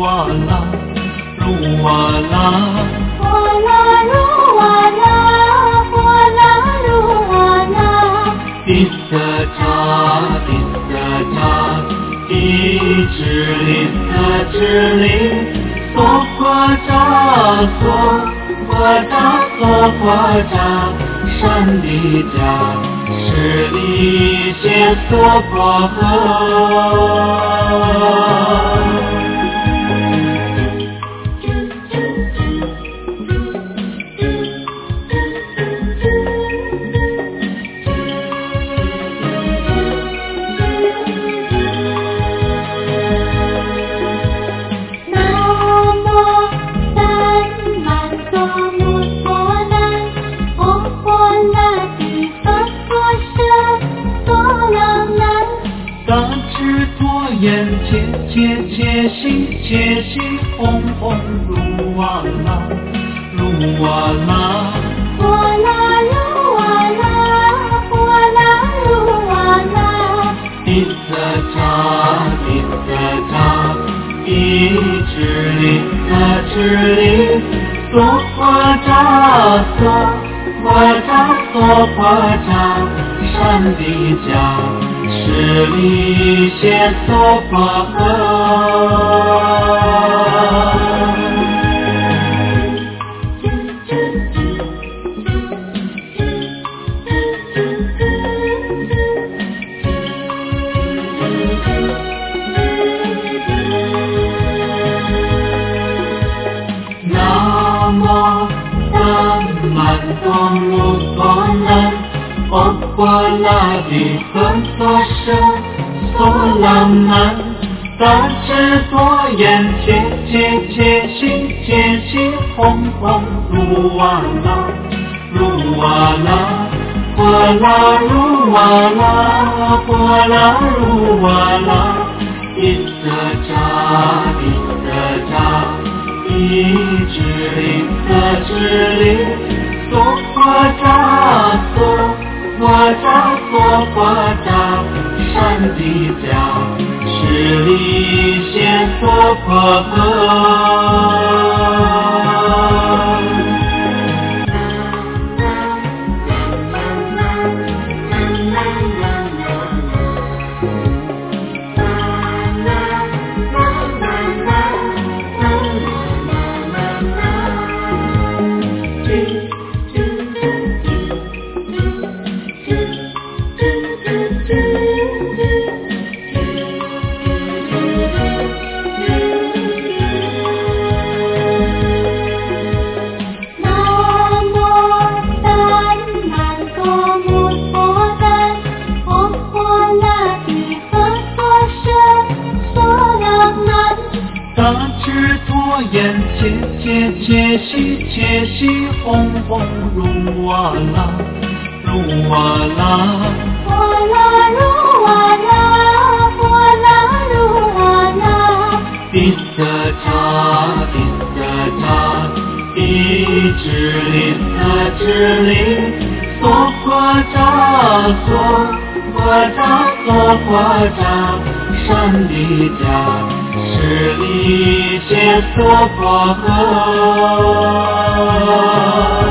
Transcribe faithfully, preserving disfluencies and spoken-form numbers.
瓦拉，鲁瓦拉， 波拉鲁瓦拉，波拉鲁瓦拉， 迪瑟扎，迪瑟扎，一支里瑟支里，梭夸扎，梭夸扎，梭夸扎，山地加，十里谢梭夸河。眼切切切西切西轰轰鲁瓦拉，鲁瓦拉， 波拉鲁瓦拉，波拉鲁瓦拉， 迪瑟扎，迪瑟扎，一支里瑟支里，梭夸扎，梭夸扎，梭夸扎，山地加，十里谢梭夸河。南无三满多鲁多南，波波拉提诃娑舍娑浪南，大智多言切切切西切西轰轰鲁瓦拉，鲁瓦拉，波拉鲁瓦拉，波拉鲁瓦拉，迪瑟扎，迪瑟扎，一支里瑟支里，梭夸扎，梭夸扎，梭夸扎，山地加，十里谢梭夸河。大智多言切切切西切西轰轰鲁瓦拉，鲁瓦拉， 波拉鲁瓦拉，波拉鲁瓦拉， 迪瑟扎，迪瑟扎，一支里瑟支里，梭夸扎，梭夸扎，梭夸扎，山地加，十里谢梭夸河。